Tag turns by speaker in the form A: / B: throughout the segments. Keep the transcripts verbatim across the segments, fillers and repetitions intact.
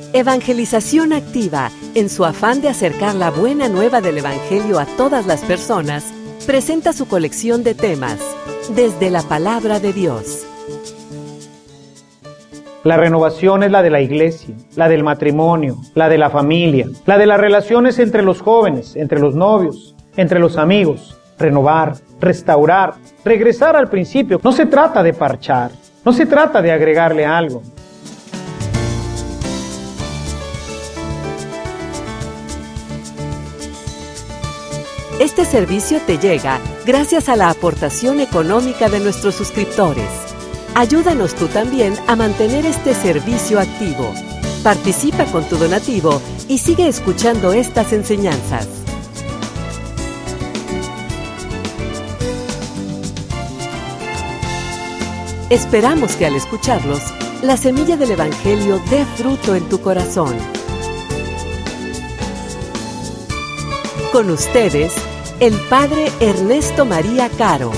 A: Evangelización Activa, en su afán de acercar la buena nueva del Evangelio a todas las personas, presenta su colección de temas, Desde la Palabra de Dios.
B: La renovación es la de la iglesia, la del matrimonio, la de la familia, la de las relaciones entre los jóvenes, entre los novios, entre los amigos. Renovar, restaurar, regresar al principio. No se trata de parchar, no se trata de agregarle algo.
A: Este servicio te llega gracias a la aportación económica de nuestros suscriptores. Ayúdanos tú también a mantener este servicio activo. Participa con tu donativo y sigue escuchando estas enseñanzas. Esperamos que al escucharlos, la semilla del Evangelio dé fruto en tu corazón. Con ustedes, el Padre Ernesto María Caro.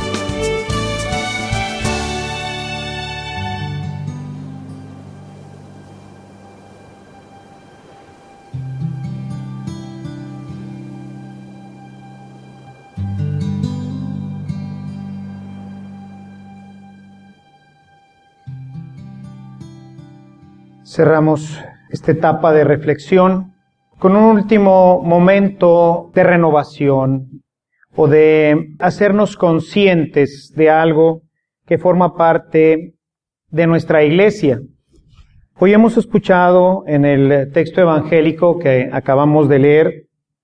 B: Cerramos esta etapa de reflexión con un último momento de renovación o de hacernos conscientes de algo que forma parte de nuestra iglesia. Hoy hemos escuchado en el texto evangélico que acabamos de leer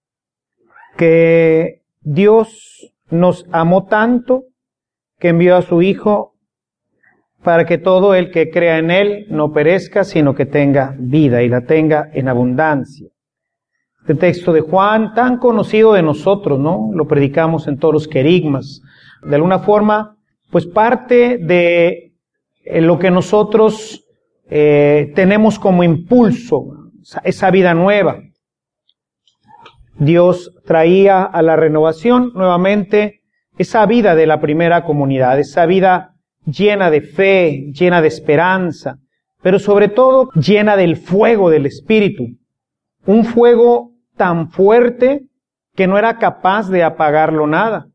B: que Dios nos amó tanto que envió a su Hijo para que todo el que crea en Él no perezca, sino que tenga vida y la tenga en abundancia. Este texto de Juan, tan conocido de nosotros, ¿no? Lo predicamos en todos los querigmas. De alguna forma, pues parte de lo que nosotros eh, tenemos como impulso, esa vida nueva. Dios traía a la renovación nuevamente esa vida de la primera comunidad, esa vida llena de fe, llena de esperanza, pero sobre todo llena del fuego del Espíritu. Un fuego tan fuerte que no era capaz de apagarlo nada.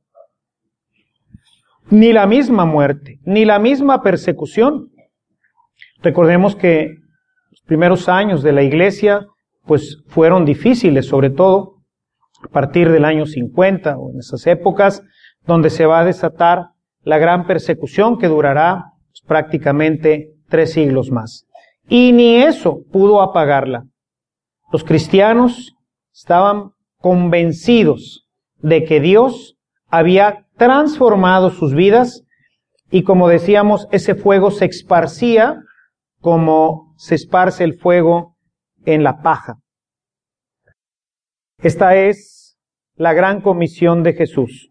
B: Ni la misma muerte, ni la misma persecución. Recordemos que los primeros años de la iglesia pues fueron difíciles, sobre todo a partir del año cincuenta o en esas épocas donde se va a desatar la gran persecución que durará pues, prácticamente tres siglos más. Y ni eso pudo apagarla. Los cristianos estaban convencidos de que Dios había transformado sus vidas y, como decíamos, ese fuego se esparcía como se esparce el fuego en la paja. Esta es la gran comisión de Jesús.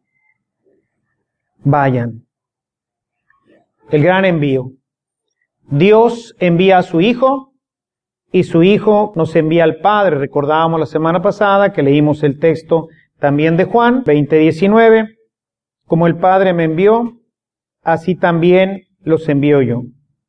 B: Vayan. El gran envío. Dios envía a su Hijo y su Hijo nos envía al Padre. Recordábamos la semana pasada que leímos el texto también de Juan veinte diecinueve. Como el Padre me envió, así también los envío yo.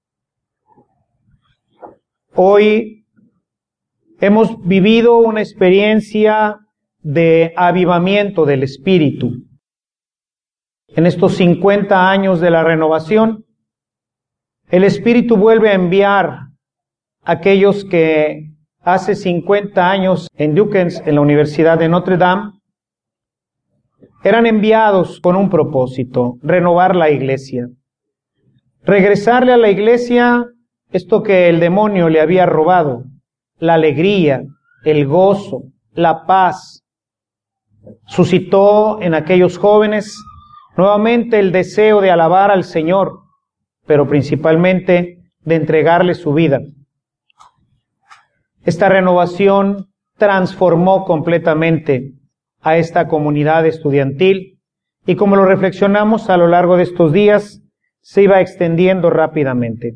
B: Hoy hemos vivido una experiencia de avivamiento del Espíritu. En estos cincuenta años de la renovación, el Espíritu vuelve a enviar a aquellos que hace cincuenta años en Dukens, en la Universidad de Notre Dame, eran enviados con un propósito: renovar la iglesia. Regresarle a la iglesia esto que el demonio le había robado: la alegría, el gozo, la paz. Suscitó en aquellos jóvenes nuevamente el deseo de alabar al Señor, pero principalmente de entregarle su vida. Esta renovación transformó completamente a esta comunidad estudiantil y, como lo reflexionamos a lo largo de estos días, se iba extendiendo rápidamente.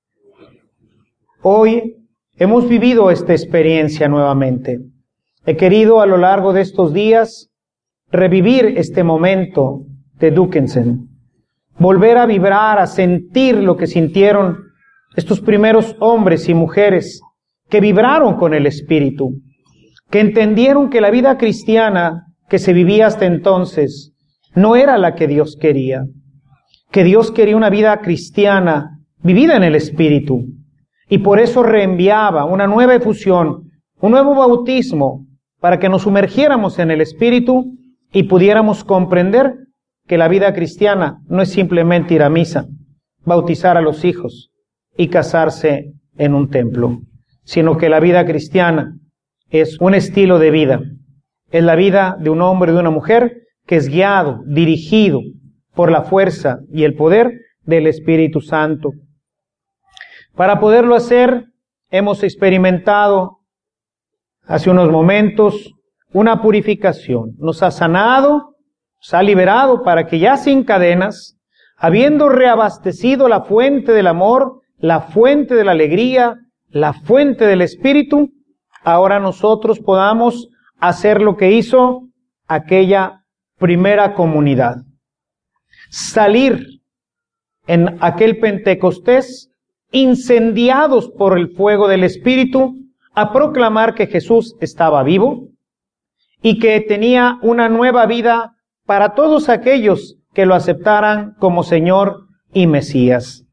B: Hoy hemos vivido esta experiencia nuevamente. He querido a lo largo de estos días revivir este momento de Dukkensen, volver a vibrar, a sentir lo que sintieron estos primeros hombres y mujeres que vibraron con el Espíritu, que entendieron que la vida cristiana que se vivía hasta entonces no era la que Dios quería, que Dios quería una vida cristiana vivida en el Espíritu, y por eso reenviaba una nueva efusión, un nuevo bautismo, para que nos sumergiéramos en el Espíritu y pudiéramos comprender que la vida cristiana no es simplemente ir a misa, bautizar a los hijos y casarse en un templo, sino que la vida cristiana es un estilo de vida. Es la vida de un hombre y de una mujer que es guiado, dirigido por la fuerza y el poder del Espíritu Santo. Para poderlo hacer, hemos experimentado hace unos momentos una purificación. Nos ha sanado, nos ha liberado para que ya sin cadenas, habiendo reabastecido la fuente del amor, la fuente de la alegría, la fuente del Espíritu, ahora nosotros podamos hacer lo que hizo aquella primera comunidad. Salir en aquel Pentecostés incendiados por el fuego del Espíritu a proclamar que Jesús estaba vivo y que tenía una nueva vida para todos aquellos que lo aceptaran como Señor y Mesías.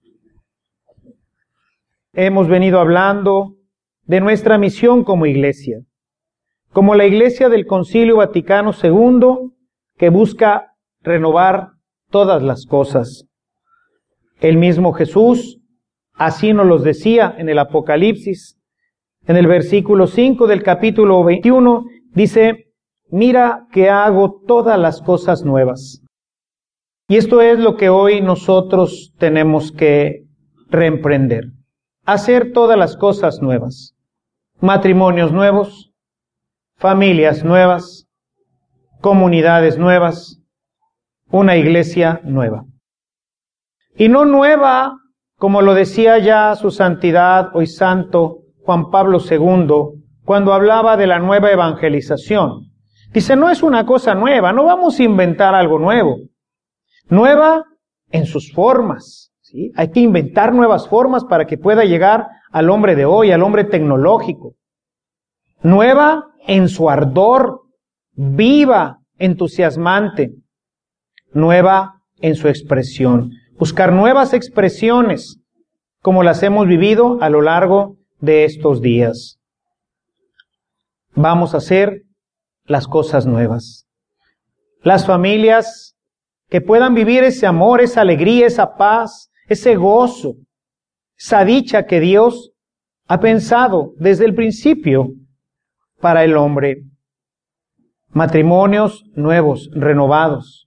B: Hemos venido hablando de nuestra misión como iglesia, como la iglesia del Concilio Vaticano segundo, que busca renovar todas las cosas. El mismo Jesús así nos los decía en el Apocalipsis. En el versículo cinco del capítulo veintiuno dice: mira que hago todas las cosas nuevas. Y esto es lo que hoy nosotros tenemos que reemprender. Hacer todas las cosas nuevas. Matrimonios nuevos, familias nuevas, comunidades nuevas, una iglesia nueva. Y no nueva, como lo decía ya su santidad, hoy santo, Juan Pablo segundo, cuando hablaba de la nueva evangelización. Dice, no es una cosa nueva, no vamos a inventar algo nuevo. Nueva en sus formas, ¿sí? Hay que inventar nuevas formas para que pueda llegar al hombre de hoy, al hombre tecnológico. Nueva en su ardor, viva, entusiasmante. Nueva en su expresión. Buscar nuevas expresiones, como las hemos vivido a lo largo de estos días. Vamos a hacer las cosas nuevas. Las familias que puedan vivir ese amor, esa alegría, esa paz, ese gozo, esa dicha que Dios ha pensado desde el principio para el hombre. Matrimonios nuevos, renovados.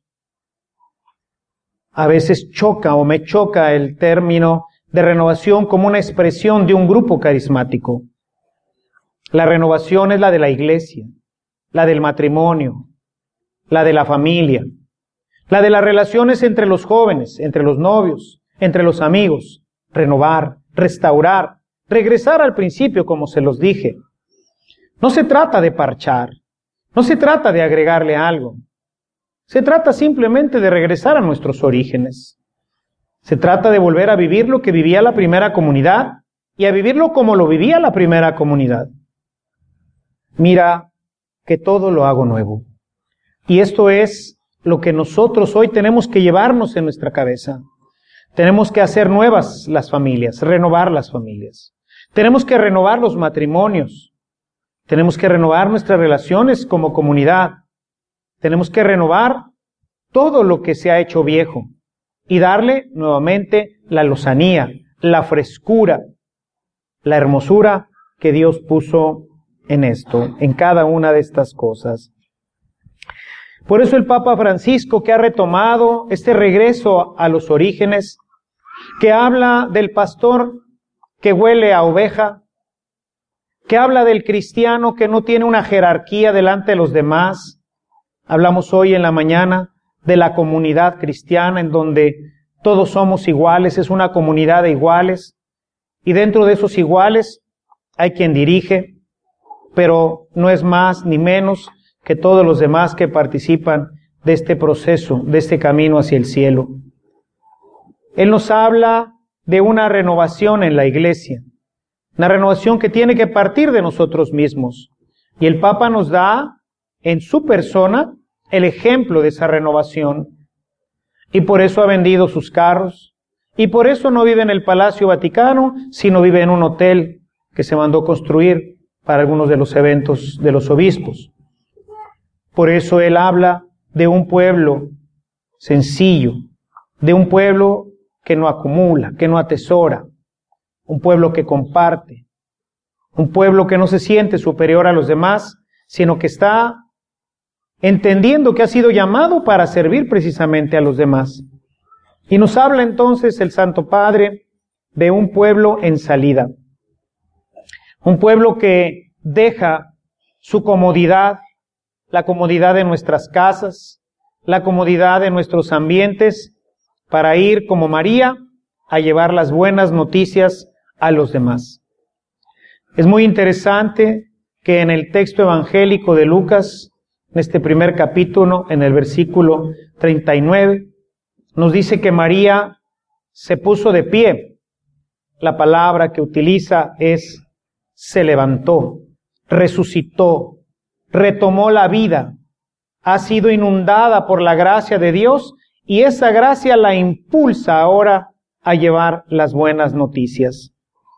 B: A veces choca o me choca el término de renovación como una expresión de un grupo carismático. La renovación es la de la iglesia, la del matrimonio, la de la familia, la de las relaciones entre los jóvenes, entre los novios, entre los amigos. Renovar, restaurar, regresar al principio, como se los dije. No se trata de parchar, no se trata de agregarle algo. Se trata simplemente de regresar a nuestros orígenes. Se trata de volver a vivir lo que vivía la primera comunidad y a vivirlo como lo vivía la primera comunidad. Mira que todo lo hago nuevo. Y esto es lo que nosotros hoy tenemos que llevarnos en nuestra cabeza. Tenemos que hacer nuevas las familias, renovar las familias. Tenemos que renovar los matrimonios. Tenemos que renovar nuestras relaciones como comunidad. Tenemos que renovar todo lo que se ha hecho viejo y darle nuevamente la lozanía, la frescura, la hermosura que Dios puso en esto, en cada una de estas cosas. Por eso el Papa Francisco, que ha retomado este regreso a los orígenes, que habla del pastor que huele a oveja, que habla del cristiano que no tiene una jerarquía delante de los demás. Hablamos hoy en la mañana de la comunidad cristiana en donde todos somos iguales, es una comunidad de iguales, y dentro de esos iguales hay quien dirige, pero no es más ni menos que todos los demás que participan de este proceso, de este camino hacia el cielo. Él nos habla de una renovación en la iglesia, Una renovación que tiene que partir de nosotros mismos. Y el Papa nos da en su persona el ejemplo de esa renovación. Y por eso ha vendido sus carros. Y por eso no vive en el Palacio Vaticano, sino vive en un hotel que se mandó construir para algunos de los eventos de los obispos. Por eso él habla de un pueblo sencillo, de un pueblo que no acumula, que no atesora, un pueblo que comparte, un pueblo que no se siente superior a los demás, sino que está entendiendo que ha sido llamado para servir precisamente a los demás. Y nos habla entonces el Santo Padre de un pueblo en salida, un pueblo que deja su comodidad, la comodidad de nuestras casas, la comodidad de nuestros ambientes, para ir como María a llevar las buenas noticias a los demás. Es muy interesante que en el texto evangélico de Lucas, en este primer capítulo, en el versículo treinta y nueve, nos dice que María se puso de pie. La palabra que utiliza es se levantó, resucitó, retomó la vida, ha sido inundada por la gracia de Dios y esa gracia la impulsa ahora a llevar las buenas noticias.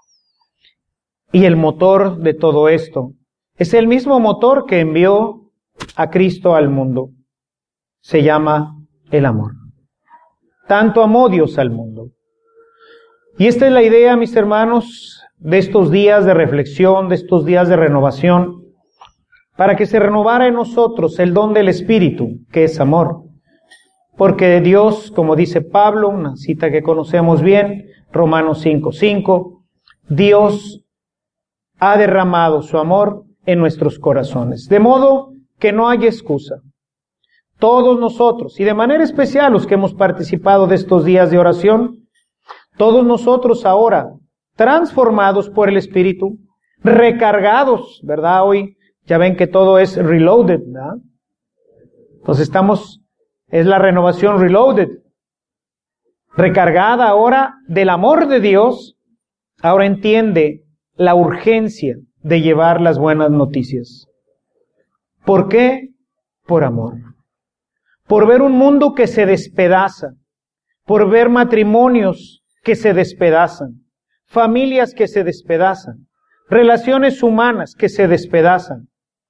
B: Y el motor de todo esto es el mismo motor que envió a Cristo al mundo. Se llama el amor. Tanto amó Dios al mundo. Y esta es la idea, mis hermanos, de estos días de reflexión, de estos días de renovación, para que se renovara en nosotros el don del Espíritu, que es amor. Porque Dios, como dice Pablo, una cita que conocemos bien, Romanos cinco cinco, Dios ha derramado su amor en nuestros corazones, de modo que no hay excusa. Todos nosotros, y de manera especial los que hemos participado de estos días de oración, todos nosotros ahora, transformados por el Espíritu, recargados, ¿verdad? Hoy ya ven que todo es reloaded, ¿verdad? Entonces estamos, es la renovación reloaded, recargada ahora del amor de Dios, ahora entiende la urgencia de llevar las buenas noticias. ¿Por qué? Por amor. Por ver un mundo que se despedaza, por ver matrimonios que se despedazan, familias que se despedazan, relaciones humanas que se despedazan,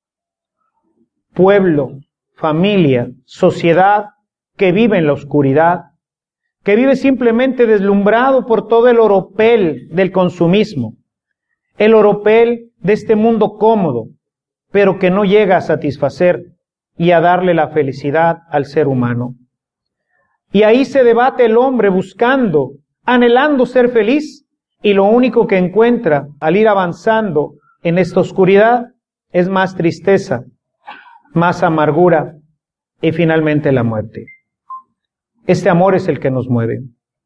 B: pueblo, familia, sociedad que vive en la oscuridad, que vive simplemente deslumbrado por todo el oropel del consumismo, el oropel de este mundo cómodo, pero que no llega a satisfacer y a darle la felicidad al ser humano. Y ahí se debate el hombre buscando, anhelando ser feliz, y lo único que encuentra al ir avanzando en esta oscuridad es más tristeza, más amargura y finalmente la muerte. Este amor es el que nos mueve.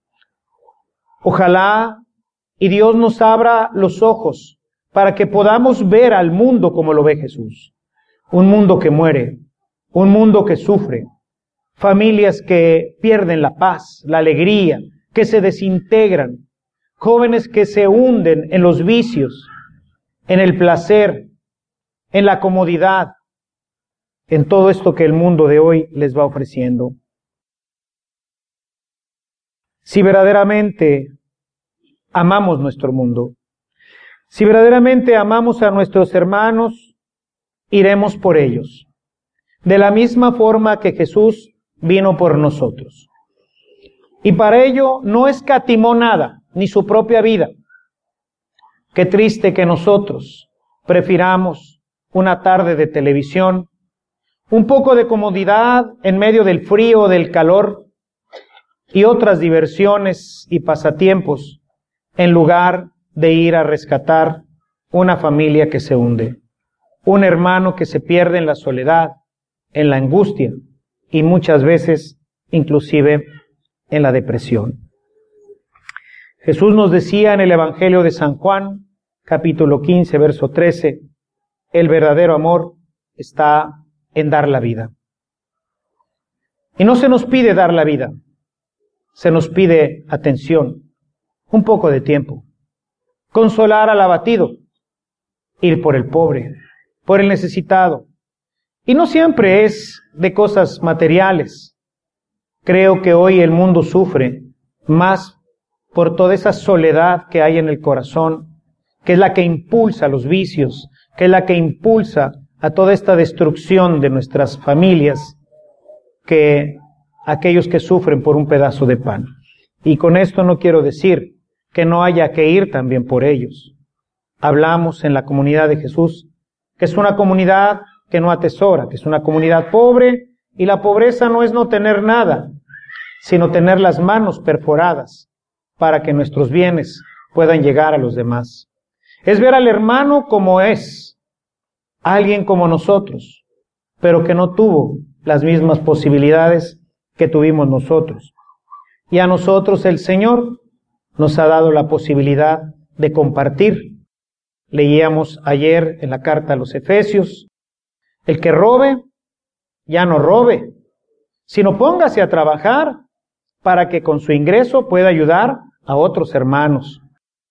B: Ojalá y Dios nos abra los ojos para que podamos ver al mundo como lo ve Jesús. Un mundo que muere, un mundo que sufre, familias que pierden la paz, la alegría, que se desintegran, jóvenes que se hunden en los vicios, en el placer, en la comodidad, en todo esto que el mundo de hoy les va ofreciendo. Si verdaderamente amamos nuestro mundo, si verdaderamente amamos a nuestros hermanos, iremos por ellos, de la misma forma que Jesús vino por nosotros. Y para ello no escatimó nada, ni su propia vida. Qué triste que nosotros prefiramos una tarde de televisión, un poco de comodidad en medio del frío o del calor, y otras diversiones y pasatiempos, en lugar de ir a rescatar una familia que se hunde, un hermano que se pierde en la soledad, en la angustia, y muchas veces inclusive en la depresión. Jesús nos decía en el Evangelio de San Juan, capítulo quince, verso trece, el verdadero amor está en dar la vida. Y no se nos pide dar la vida, se nos pide atención, un poco de tiempo, consolar al abatido, ir por el pobre, por el necesitado. Y no siempre es de cosas materiales. Creo que hoy el mundo sufre más por toda esa soledad que hay en el corazón, que es la que impulsa los vicios, que es la que impulsa a toda esta destrucción de nuestras familias, que aquellos que sufren por un pedazo de pan. Y con esto no quiero decir que no haya que ir también por ellos. Hablamos en la comunidad de Jesús, que es una comunidad que no atesora, que es una comunidad pobre, y la pobreza no es no tener nada, sino tener las manos perforadas para que nuestros bienes puedan llegar a los demás. Es ver al hermano como es, alguien como nosotros, pero que no tuvo las mismas posibilidades que tuvimos nosotros. Y a nosotros el Señor nos ha dado la posibilidad de compartir. Leíamos ayer en la carta a los Efesios, el que robe, ya no robe, sino póngase a trabajar para que con su ingreso pueda ayudar a otros hermanos.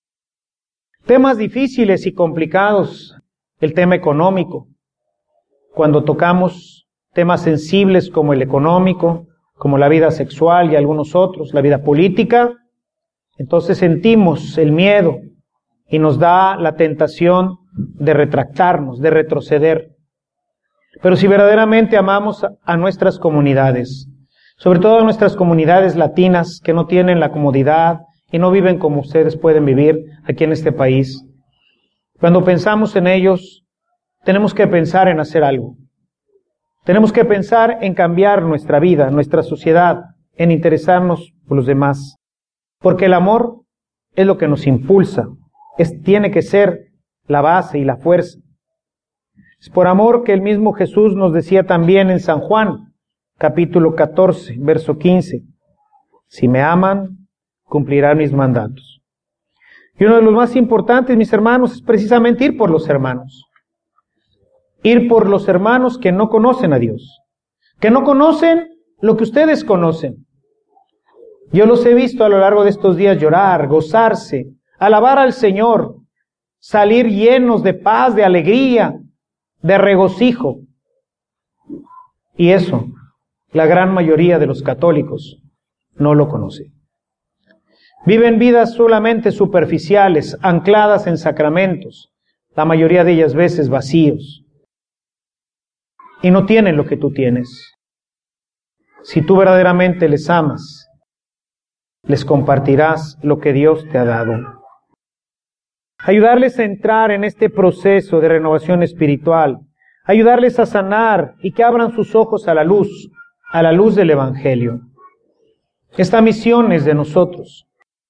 B: Temas difíciles y complicados, el tema económico. Cuando tocamos temas sensibles como el económico, como la vida sexual y algunos otros, la vida política, entonces sentimos el miedo y nos da la tentación de retractarnos, de retroceder. Pero si verdaderamente amamos a nuestras comunidades, sobre todo a nuestras comunidades latinas que no tienen la comodidad y no viven como ustedes pueden vivir aquí en este país, cuando pensamos en ellos, tenemos que pensar en hacer algo. Tenemos que pensar en cambiar nuestra vida, nuestra sociedad, en interesarnos por los demás. Porque el amor es lo que nos impulsa, es, tiene que ser la base y la fuerza. Es por amor que el mismo Jesús nos decía también en San Juan, capítulo catorce, verso quince, si me aman, cumplirán mis mandatos. Y uno de los más importantes, mis hermanos, es precisamente ir por los hermanos. Ir por los hermanos que no conocen a Dios, que no conocen lo que ustedes conocen. Yo los he visto a lo largo de estos días llorar, gozarse, alabar al Señor, salir llenos de paz, de alegría, de regocijo. Y eso, la gran mayoría de los católicos no lo conoce. Viven vidas solamente superficiales, ancladas en sacramentos, la mayoría de ellas veces vacíos. Y no tienen lo que tú tienes. Si tú verdaderamente les amas, les compartirás lo que Dios te ha dado. Ayudarles a entrar en este proceso de renovación espiritual, ayudarles a sanar y que abran sus ojos a la luz, a la luz del Evangelio. Esta misión es de nosotros.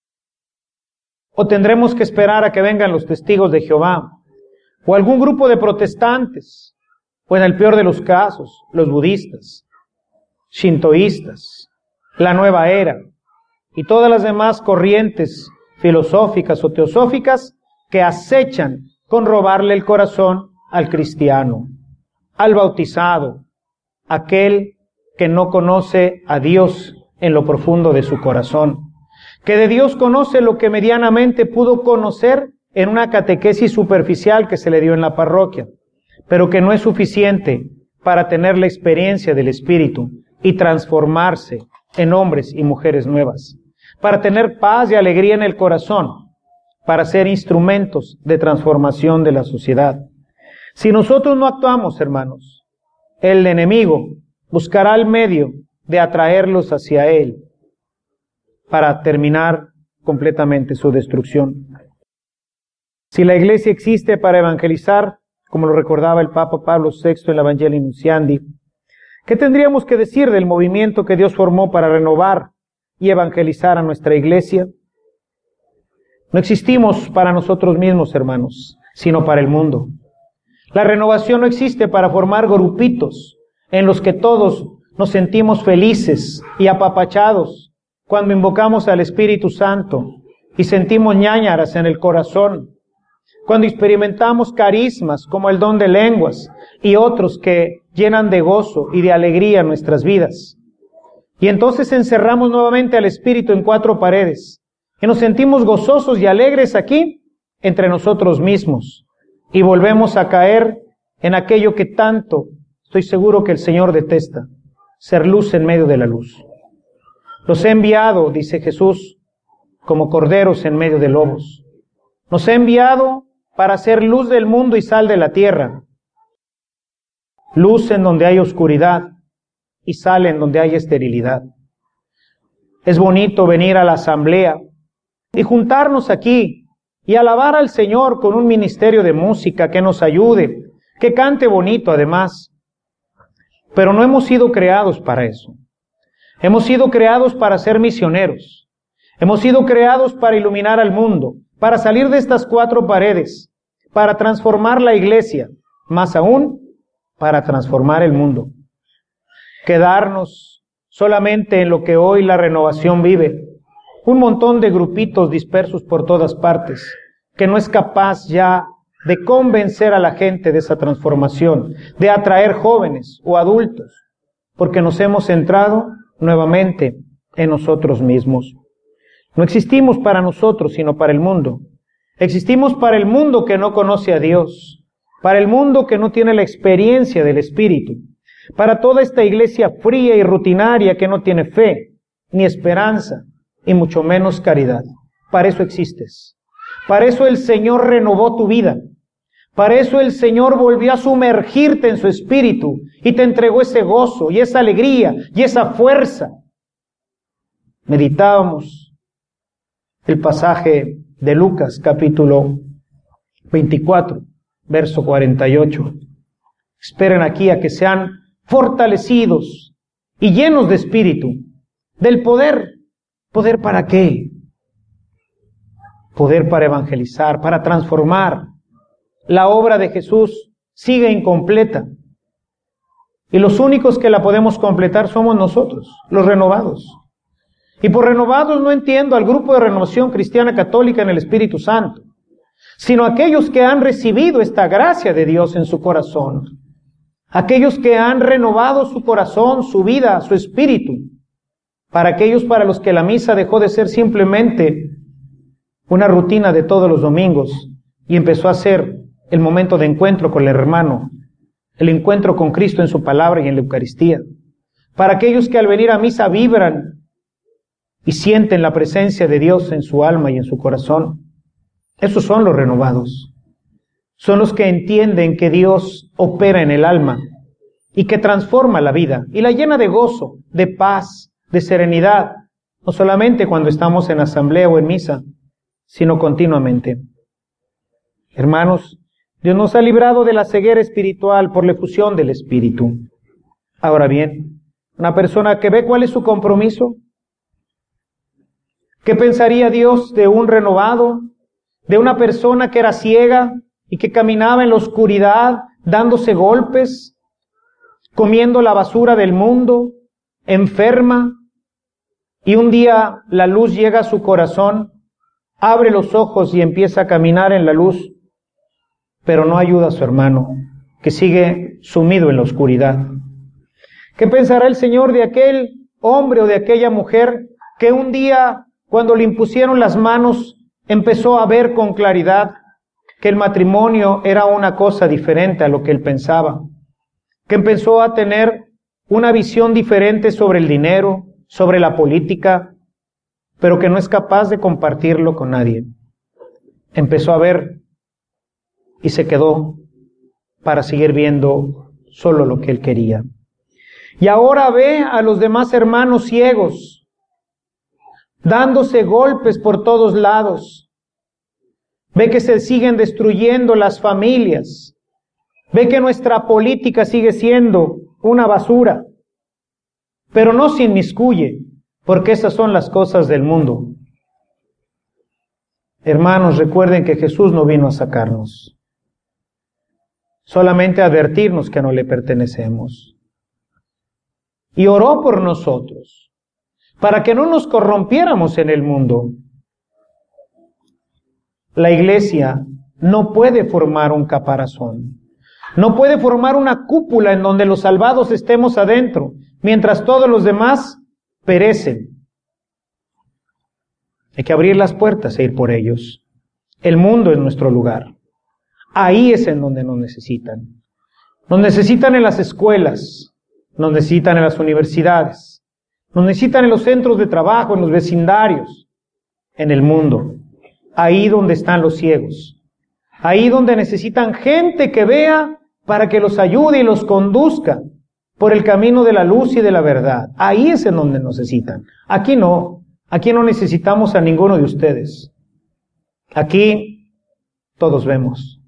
B: O tendremos que esperar a que vengan los testigos de Jehová, o algún grupo de protestantes, o en el peor de los casos, los budistas, shintoístas, la nueva era, y todas las demás corrientes filosóficas o teosóficas que acechan con robarle el corazón al cristiano, al bautizado, aquel que no conoce a Dios en lo profundo de su corazón, que de Dios conoce lo que medianamente pudo conocer en una catequesis superficial que se le dio en la parroquia, pero que no es suficiente para tener la experiencia del Espíritu y transformarse en hombres y mujeres nuevas, para tener paz y alegría en el corazón, para ser instrumentos de transformación de la sociedad. Si nosotros no actuamos, hermanos, el enemigo buscará el medio de atraerlos hacia él para terminar completamente su destrucción. Si la Iglesia existe para evangelizar, como lo recordaba el Papa Pablo sexto en la Evangelii Nuntiandi, ¿qué tendríamos que decir del movimiento que Dios formó para renovar y evangelizar a nuestra Iglesia? No existimos para nosotros mismos, hermanos, sino para el mundo. La renovación no existe para formar grupitos en los que todos nos sentimos felices y apapachados cuando invocamos al Espíritu Santo y sentimos ñáñaras en el corazón, cuando experimentamos carismas como el don de lenguas y otros que llenan de gozo y de alegría nuestras vidas. Y entonces encerramos nuevamente al Espíritu en cuatro paredes y nos sentimos gozosos y alegres aquí entre nosotros mismos y volvemos a caer en aquello que tanto estoy seguro que el Señor detesta, ser luz en medio de la luz. Los he enviado, dice Jesús, como corderos en medio de lobos. Nos he enviado para ser luz del mundo y sal de la tierra. Luz en donde hay oscuridad y sal en donde hay esterilidad. Es bonito venir a la asamblea y juntarnos aquí y alabar al Señor con un ministerio de música que nos ayude, que cante bonito además. Pero no hemos sido creados para eso. Hemos sido creados para ser misioneros. Hemos sido creados para iluminar al mundo, para salir de estas cuatro paredes, para transformar la iglesia, más aún, para transformar el mundo. Quedarnos solamente en lo que hoy la Renovación vive, un montón de grupitos dispersos por todas partes, que no es capaz ya de convencer a la gente de esa transformación, de atraer jóvenes o adultos, porque nos hemos centrado nuevamente en nosotros mismos. No existimos para nosotros, sino para el mundo. Existimos para el mundo que no conoce a Dios, para el mundo que no tiene la experiencia del Espíritu, para toda esta iglesia fría y rutinaria que no tiene fe, ni esperanza, y mucho menos caridad. Para eso existes. Para eso el Señor renovó tu vida. Para eso el Señor volvió a sumergirte en su Espíritu y te entregó ese gozo y esa alegría y esa fuerza. Meditábamos el pasaje de Lucas, capítulo veinticuatro, verso cuarenta y ocho. Esperen aquí a que sean fortalecidos y llenos de espíritu, del poder. ¿Poder para qué? Poder para evangelizar, para transformar. La obra de Jesús sigue incompleta. Y los únicos que la podemos completar somos nosotros, los renovados. Y por renovados no entiendo al grupo de Renovación Cristiana Católica en el Espíritu Santo, sino aquellos que han recibido esta gracia de Dios en su corazón. Aquellos que han renovado su corazón, su vida, su espíritu. Para aquellos para los que la misa dejó de ser simplemente una rutina de todos los domingos y empezó a ser el momento de encuentro con el hermano, el encuentro con Cristo en su palabra y en la Eucaristía. Para aquellos que al venir a misa vibran y sienten la presencia de Dios en su alma y en su corazón. Esos son los renovados. Son los que entienden que Dios opera en el alma y que transforma la vida y la llena de gozo, de paz, de serenidad, no solamente cuando estamos en asamblea o en misa, sino continuamente. Hermanos, Dios nos ha librado de la ceguera espiritual por la efusión del Espíritu. Ahora bien, una persona que ve cuál es su compromiso, ¿qué pensaría Dios de un renovado, de una persona que era ciega y que caminaba en la oscuridad, dándose golpes, comiendo la basura del mundo, enferma, y un día la luz llega a su corazón, abre los ojos y empieza a caminar en la luz, pero no ayuda a su hermano, que sigue sumido en la oscuridad? ¿Qué pensará el Señor de aquel hombre o de aquella mujer que un día, cuando le impusieron las manos, empezó a ver con claridad que el matrimonio era una cosa diferente a lo que él pensaba? Que empezó a tener una visión diferente sobre el dinero, sobre la política, pero que no es capaz de compartirlo con nadie. Empezó a ver y se quedó para seguir viendo solo lo que él quería. Y ahora ve a los demás hermanos ciegos, dándose golpes por todos lados. Ve que se siguen destruyendo las familias. Ve que nuestra política sigue siendo una basura. Pero no se inmiscuye, porque esas son las cosas del mundo. Hermanos, recuerden que Jesús no vino a sacarnos, solamente a advertirnos que no le pertenecemos. Y oró por nosotros, para que no nos corrompiéramos en el mundo. La iglesia no puede formar un caparazón, no puede formar una cúpula en donde los salvados estemos adentro, mientras todos los demás perecen. Hay que abrir las puertas e ir por ellos. El mundo es nuestro lugar. Ahí es en donde nos necesitan. Nos necesitan en las escuelas, nos necesitan en las universidades, nos necesitan en los centros de trabajo, en los vecindarios, en el mundo. Ahí donde están los ciegos. Ahí donde necesitan gente que vea para que los ayude y los conduzca por el camino de la luz y de la verdad. Ahí es en donde nos necesitan. Aquí no. Aquí no necesitamos a ninguno de ustedes. Aquí todos vemos.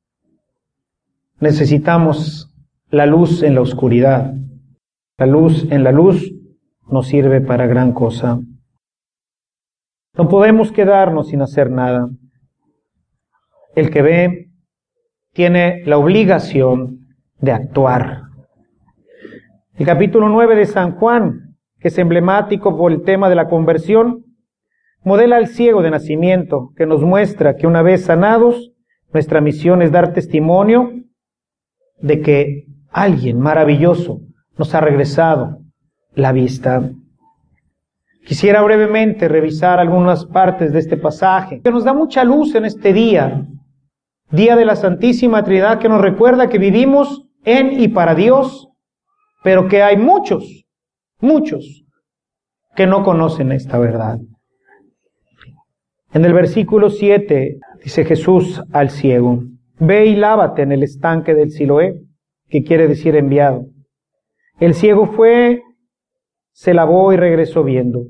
B: Necesitamos la luz en la oscuridad. La luz en la luz nos sirve para gran cosa. No podemos quedarnos sin hacer nada. El que ve tiene la obligación de actuar. El capítulo nueve de San Juan, que es emblemático por el tema de la conversión, modela al ciego de nacimiento, que nos muestra que una vez sanados, nuestra misión es dar testimonio de que alguien maravilloso nos ha regresado la vista. Quisiera brevemente revisar algunas partes de este pasaje, que nos da mucha luz en este día, día de la Santísima Trinidad, que nos recuerda que vivimos en y para Dios, pero que hay muchos, muchos, que no conocen esta verdad. En el versículo siete dice Jesús al ciego: ve y lávate en el estanque del Siloé, que quiere decir enviado. El ciego fue, se lavó y regresó viendo.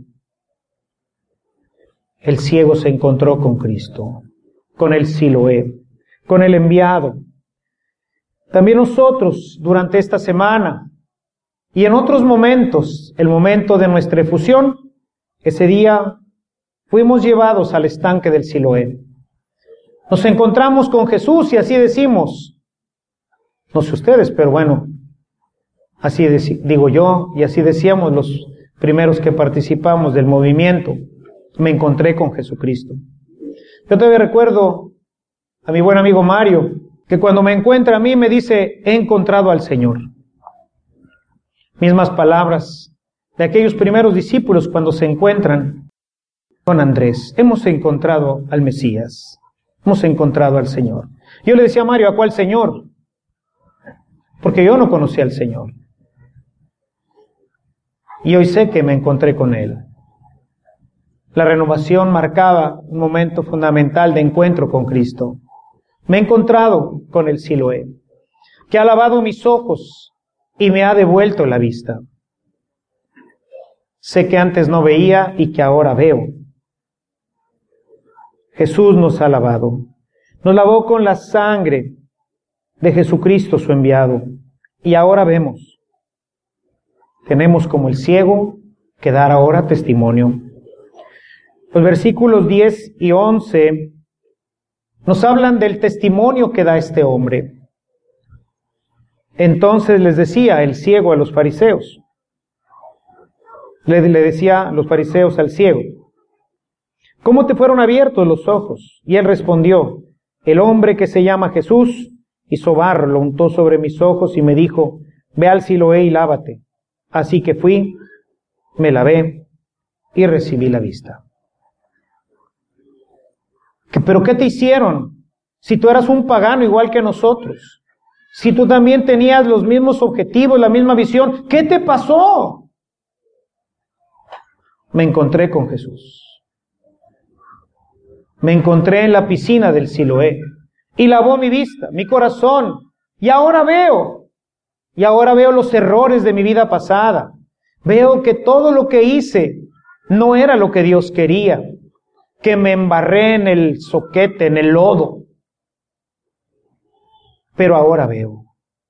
B: El ciego se encontró con Cristo, con el Siloé, con el enviado. También nosotros, durante esta semana y en otros momentos, el momento de nuestra efusión, ese día fuimos llevados al estanque del Siloé. Nos encontramos con Jesús y así decimos, no sé ustedes, pero bueno, así digo yo y así decíamos los primeros que participamos del movimiento. Me encontré con Jesucristo. Yo todavía recuerdo a mi buen amigo Mario, que cuando me encuentra a mí me dice, he encontrado al Señor. Mismas palabras de aquellos primeros discípulos cuando se encuentran con Andrés. Hemos encontrado al Mesías. Hemos encontrado al Señor. Yo le decía a Mario, ¿a cuál Señor? Porque yo no conocía al Señor. Y hoy sé que me encontré con Él. La renovación marcaba un momento fundamental de encuentro con Cristo. Me he encontrado con el Siloé, que ha lavado mis ojos y me ha devuelto la vista. Sé que antes no veía y que ahora veo. Jesús nos ha lavado. Nos lavó con la sangre de Jesucristo, su enviado. Y ahora vemos. Tenemos como el ciego que dar ahora testimonio. Los versículos diez y once nos hablan del testimonio que da este hombre. Entonces les decía el ciego a los fariseos. Le, le decía los fariseos al ciego: ¿cómo te fueron abiertos los ojos? Y él respondió: el hombre que se llama Jesús hizo barro, lo untó sobre mis ojos y me dijo: ve al Siloé y lávate. Así que fui, me lavé y recibí la vista. ¿Pero qué te hicieron? Si tú eras un pagano igual que nosotros, si tú también tenías los mismos objetivos, la misma visión, ¿qué te pasó? Me encontré con Jesús. Me encontré en la piscina del Siloé y lavó mi vista, mi corazón, y ahora veo, y ahora veo los errores de mi vida pasada. Veo que todo lo que hice no era lo que Dios quería, que me embarré en el zoquete, en el lodo. Pero ahora veo.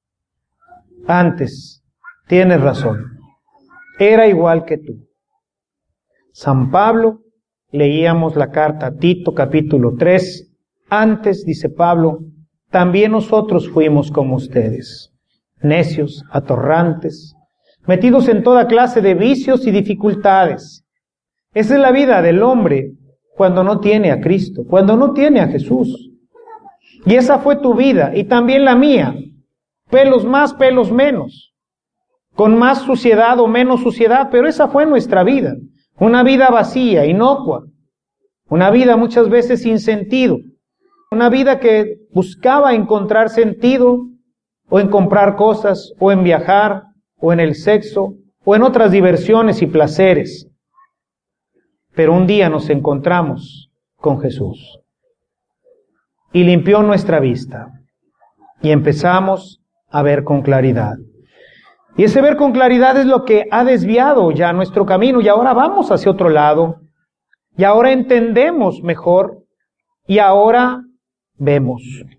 B: Antes, tienes razón, era igual que tú. San Pablo, leíamos la carta a Tito, capítulo tres. Antes, dice Pablo, también nosotros fuimos como ustedes, necios, atorrantes, metidos en toda clase de vicios y dificultades. Esa es la vida del hombre cuando no tiene a Cristo, cuando no tiene a Jesús. Y esa fue tu vida, y también la mía. Pelos más, pelos menos. Con más suciedad o menos suciedad, pero esa fue nuestra vida. Una vida vacía, inocua. Una vida muchas veces sin sentido. Una vida que buscaba encontrar sentido, o en comprar cosas, o en viajar, o en el sexo, o en otras diversiones y placeres. Pero un día nos encontramos con Jesús y limpió nuestra vista y empezamos a ver con claridad. Y ese ver con claridad es lo que ha desviado ya nuestro camino y ahora vamos hacia otro lado y ahora entendemos mejor y ahora vemos.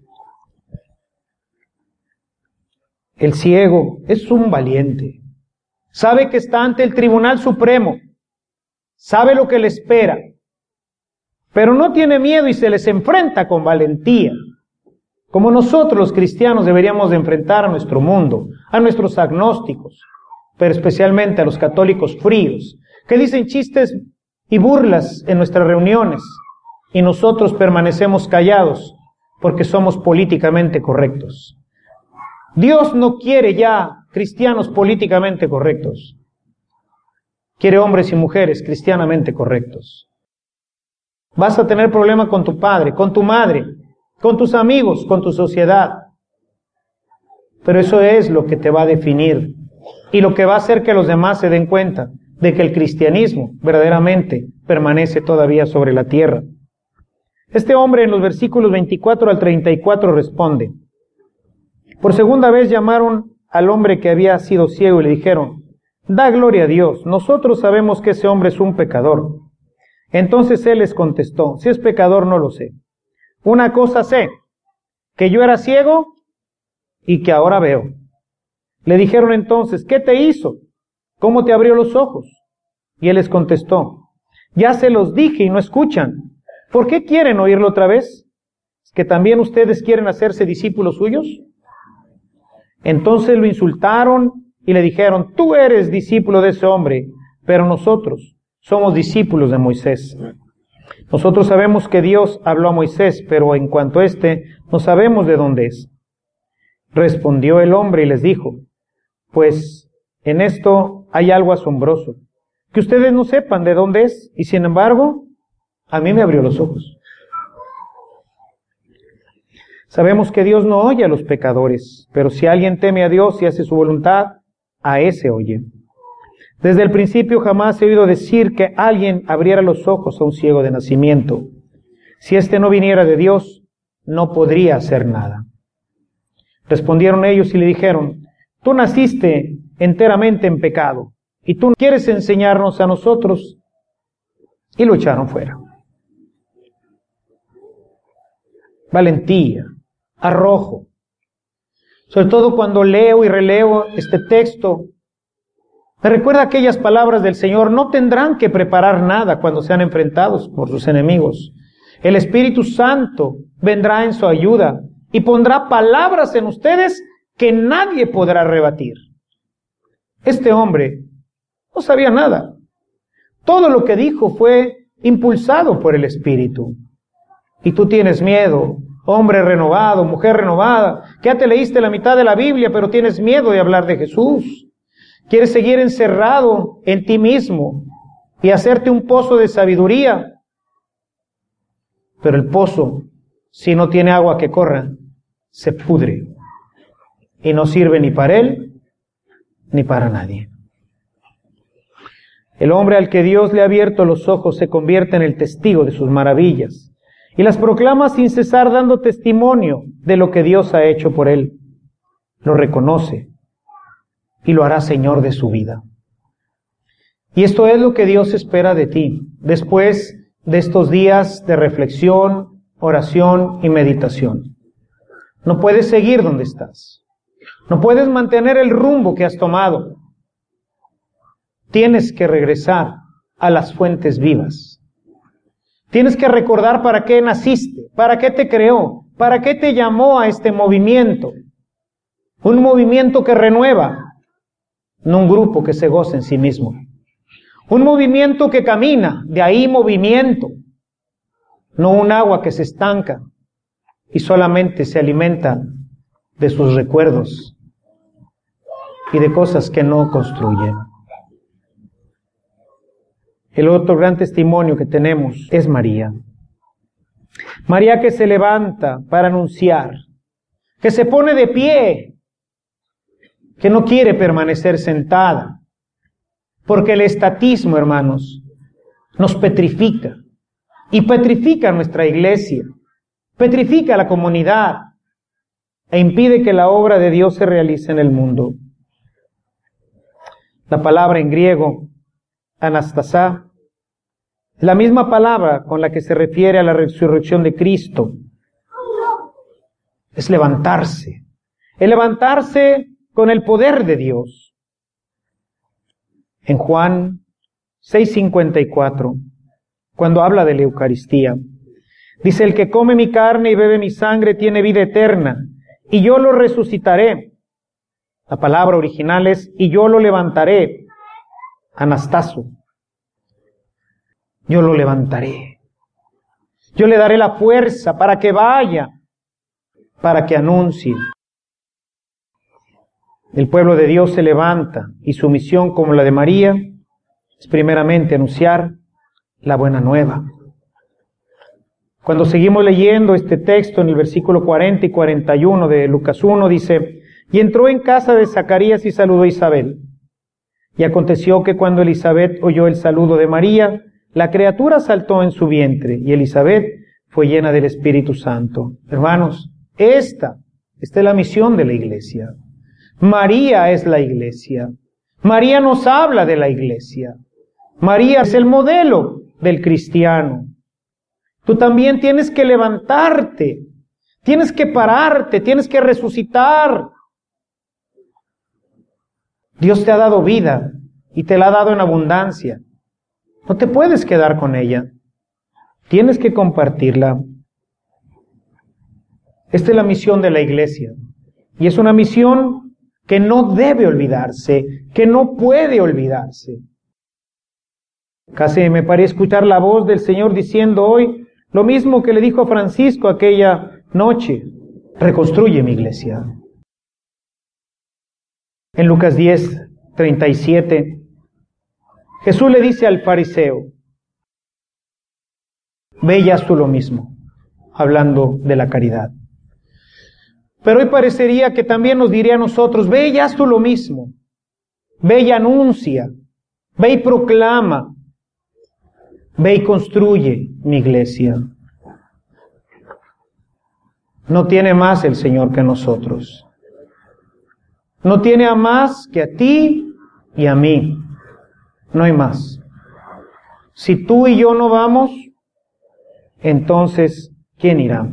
B: El ciego es un valiente. Sabe que está ante el Tribunal Supremo. Sabe lo que le espera. Pero no tiene miedo y se les enfrenta con valentía. Como nosotros los cristianos deberíamos de enfrentar a nuestro mundo, a nuestros agnósticos, pero especialmente a los católicos fríos, que dicen chistes y burlas en nuestras reuniones y nosotros permanecemos callados porque somos políticamente correctos. Dios no quiere ya cristianos políticamente correctos. Quiere hombres y mujeres cristianamente correctos. Vas a tener problema con tu padre, con tu madre, con tus amigos, con tu sociedad. Pero eso es lo que te va a definir y lo que va a hacer que los demás se den cuenta de que el cristianismo verdaderamente permanece todavía sobre la tierra. Este hombre en los versículos veinticuatro al treinta y cuatro responde. Por segunda vez llamaron al hombre que había sido ciego y le dijeron, da gloria a Dios, nosotros sabemos que ese hombre es un pecador. Entonces él les contestó, si es pecador no lo sé. Una cosa sé, que yo era ciego y que ahora veo. Le dijeron entonces, ¿qué te hizo? ¿Cómo te abrió los ojos? Y él les contestó, ya se los dije y no escuchan. ¿Por qué quieren oírlo otra vez? ¿Es que también ustedes quieren hacerse discípulos suyos? Entonces lo insultaron y le dijeron, tú eres discípulo de ese hombre, pero nosotros somos discípulos de Moisés. Nosotros sabemos que Dios habló a Moisés, pero en cuanto a éste, no sabemos de dónde es. Respondió el hombre y les dijo, pues en esto hay algo asombroso, que ustedes no sepan de dónde es, y sin embargo, a mí me abrió los ojos. Sabemos que Dios no oye a los pecadores, pero si alguien teme a Dios y hace su voluntad, a ese oye. Desde el principio jamás he oído decir que alguien abriera los ojos a un ciego de nacimiento. Si éste no viniera de Dios, no podría hacer nada. Respondieron ellos y le dijeron, tú naciste enteramente en pecado, y tú quieres enseñarnos a nosotros, y lo echaron fuera. Valentía, arrojo. Sobre todo cuando leo y releo este texto, me recuerda aquellas palabras del Señor, no tendrán que preparar nada cuando sean enfrentados por sus enemigos. El Espíritu Santo vendrá en su ayuda y pondrá palabras en ustedes que nadie podrá rebatir. Este hombre no sabía nada. Todo lo que dijo fue impulsado por el Espíritu. Y tú tienes miedo, hombre renovado, mujer renovada, que ya te leíste la mitad de la Biblia, pero tienes miedo de hablar de Jesús. Quieres seguir encerrado en ti mismo y hacerte un pozo de sabiduría. Pero el pozo, si no tiene agua que corra, se pudre y no sirve ni para él ni para nadie. El hombre al que Dios le ha abierto los ojos se convierte en el testigo de sus maravillas y las proclama sin cesar dando testimonio de lo que Dios ha hecho por él. Lo reconoce y lo hará Señor de su vida. Y esto es lo que Dios espera de ti, después de estos días de reflexión, oración y meditación. No puedes seguir donde estás. No puedes mantener el rumbo que has tomado. Tienes que regresar a las fuentes vivas. Tienes que recordar para qué naciste, para qué te creó, para qué te llamó a este movimiento. Un movimiento que renueva, no un grupo que se goza en sí mismo. Un movimiento que camina, de ahí movimiento, no un agua que se estanca y solamente se alimenta de sus recuerdos y de cosas que no construyen. El otro gran testimonio que tenemos es María. María que se levanta para anunciar, que se pone de pie, que no quiere permanecer sentada, porque el estatismo, hermanos, nos petrifica y petrifica nuestra iglesia, petrifica la comunidad e impide que la obra de Dios se realice en el mundo. La palabra en griego, anastasá, es la misma palabra con la que se refiere a la resurrección de Cristo. Es levantarse. Es levantarse con el poder de Dios. En Juan seis cincuenta y cuatro, cuando habla de la Eucaristía, dice: el que come mi carne y bebe mi sangre tiene vida eterna, y yo lo resucitaré. La palabra original es: y yo lo levantaré. Anastaso. Yo lo levantaré. Yo le daré la fuerza para que vaya, para que anuncie. El pueblo de Dios se levanta y su misión, como la de María, es primeramente anunciar la buena nueva. Cuando seguimos leyendo este texto en el versículo cuarenta y cuarenta y uno de Lucas uno, dice: y entró en casa de Zacarías y saludó a Isabel. Y aconteció que cuando Elisabet oyó el saludo de María, la criatura saltó en su vientre, y Elisabet fue llena del Espíritu Santo. Hermanos, esta, esta es la misión de la iglesia. María es la iglesia. María nos habla de la iglesia. María es el modelo del cristiano. Tú también tienes que levantarte, tienes que pararte, tienes que resucitar. Dios te ha dado vida y te la ha dado en abundancia. No te puedes quedar con ella. Tienes que compartirla. Esta es la misión de la iglesia. Y es una misión que no debe olvidarse, que no puede olvidarse. Casi me parece escuchar la voz del Señor diciendo hoy lo mismo que le dijo a Francisco aquella noche: reconstruye mi iglesia. En Lucas diez, treinta y siete, Jesús le dice al fariseo: ve y haz tú lo mismo, hablando de la caridad. Pero hoy parecería que también nos diría a nosotros: ve y haz tú lo mismo, ve y anuncia, ve y proclama, ve y construye mi iglesia. No tiene más el Señor que nosotros. No tiene a más que a ti y a mí. No hay más. Si tú y yo no vamos, entonces, ¿quién irá?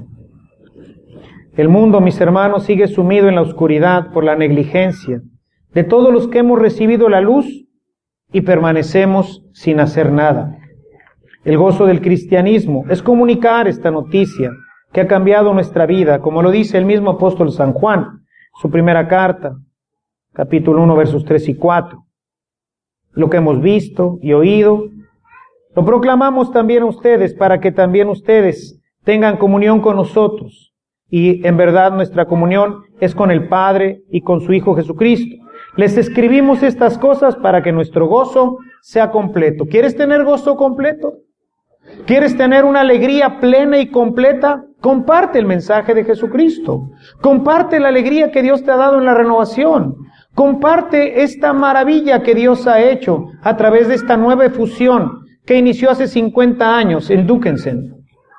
B: El mundo, mis hermanos, sigue sumido en la oscuridad por la negligencia de todos los que hemos recibido la luz y permanecemos sin hacer nada. El gozo del cristianismo es comunicar esta noticia que ha cambiado nuestra vida, como lo dice el mismo apóstol San Juan, su primera carta, capítulo uno, versos tres y cuatro. Lo que hemos visto y oído, lo proclamamos también a ustedes para que también ustedes tengan comunión con nosotros. Y en verdad nuestra comunión es con el Padre y con su Hijo Jesucristo. Les escribimos estas cosas para que nuestro gozo sea completo. ¿Quieres tener gozo completo? ¿Quieres tener una alegría plena y completa? Comparte el mensaje de Jesucristo. Comparte la alegría que Dios te ha dado en la renovación. Comparte esta maravilla que Dios ha hecho a través de esta nueva efusión que inició hace cincuenta años en Dickinson.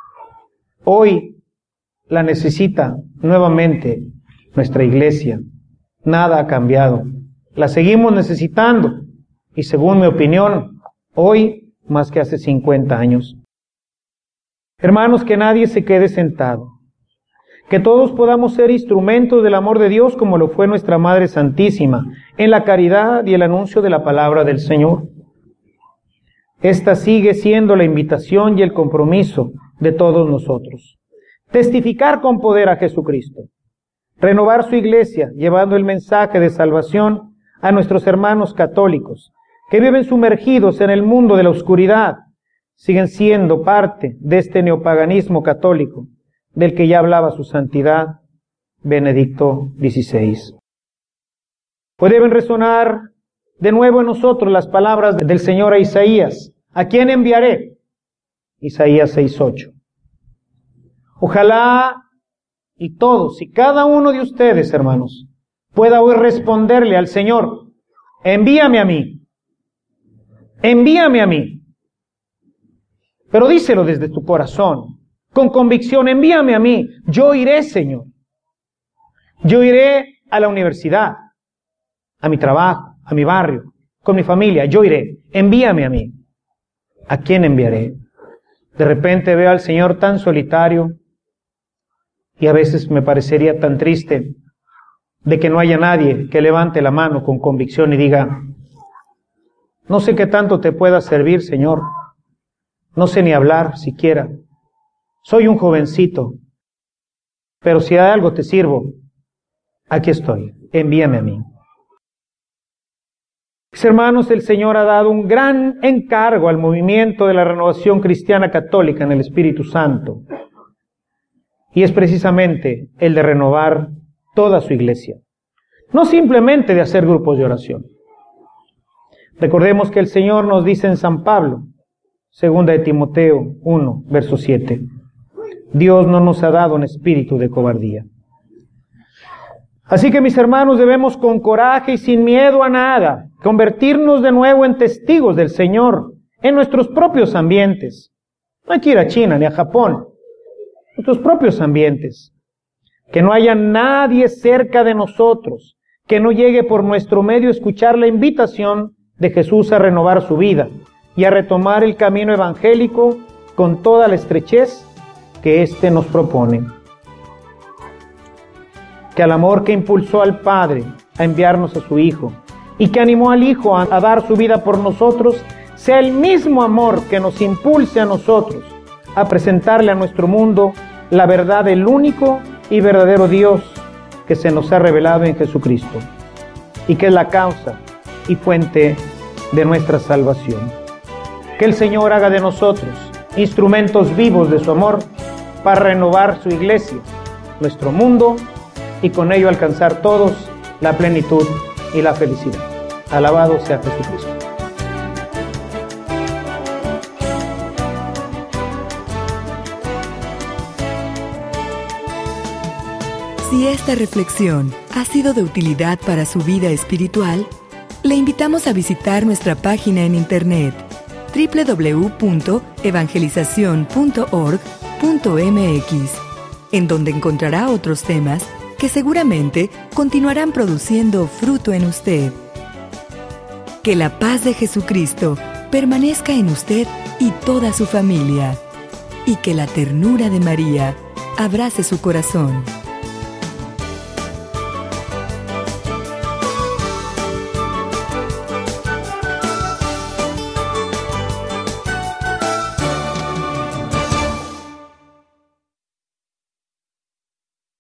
B: Hoy la necesita nuevamente nuestra iglesia. Nada ha cambiado. La seguimos necesitando. Y según mi opinión, hoy más que hace cincuenta años. Hermanos, que nadie se quede sentado. Que todos podamos ser instrumentos del amor de Dios como lo fue nuestra Madre Santísima, en la caridad y el anuncio de la palabra del Señor. Esta sigue siendo la invitación y el compromiso de todos nosotros. Testificar con poder a Jesucristo. Renovar su iglesia, llevando el mensaje de salvación a nuestros hermanos católicos, que viven sumergidos en el mundo de la oscuridad, siguen siendo parte de este neopaganismo católico, del que ya hablaba su santidad Benedicto dieciséis. Hoy deben resonar de nuevo en nosotros las palabras del Señor a Isaías. ¿A quién enviaré? Isaías seis ocho. Ojalá y todos y cada uno de ustedes, hermanos, pueda hoy responderle al Señor: envíame a mí, envíame a mí. Pero díselo desde tu corazón, con convicción: envíame a mí, yo iré, Señor. Yo iré a la universidad, a mi trabajo, a mi barrio, con mi familia, yo iré, envíame a mí. ¿A quién enviaré? De repente veo al Señor tan solitario y a veces me parecería tan triste de que no haya nadie que levante la mano con convicción y diga: no sé qué tanto te pueda servir, Señor, no sé ni hablar siquiera, soy un jovencito, pero si a algo te sirvo, aquí estoy, envíame a mí. Mis hermanos, el Señor ha dado un gran encargo al movimiento de la Renovación Cristiana Católica en el Espíritu Santo, y es precisamente el de renovar toda su iglesia, no simplemente de hacer grupos de oración. Recordemos que el Señor nos dice en San Pablo, segunda de Timoteo uno, verso siete, Dios no nos ha dado un espíritu de cobardía. Así que, mis hermanos, debemos con coraje y sin miedo a nada convertirnos de nuevo en testigos del Señor en nuestros propios ambientes. No hay que ir a China ni a Japón, nuestros propios ambientes. Que no haya nadie cerca de nosotros que no llegue por nuestro medio a escuchar la invitación de Jesús a renovar su vida y a retomar el camino evangélico con toda la estrechez que éste nos propone. Que al amor que impulsó al Padre a enviarnos a su Hijo y que animó al Hijo a, a dar su vida por nosotros, sea el mismo amor que nos impulse a nosotros a presentarle a nuestro mundo la verdad del único y verdadero Dios que se nos ha revelado en Jesucristo y que es la causa y fuente de nuestra salvación. Que el Señor haga de nosotros instrumentos vivos de su amor para renovar su iglesia, nuestro mundo, y con ello alcanzar todos la plenitud y la felicidad. Alabado sea Jesucristo.
C: Si esta reflexión ha sido de utilidad para su vida espiritual, le invitamos a visitar nuestra página en internet doble u doble u doble u punto evangelización punto org punto m x, en donde encontrará otros temas que seguramente continuarán produciendo fruto en usted. Que la paz de Jesucristo permanezca en usted y toda su familia, y que la ternura de María abrace su corazón.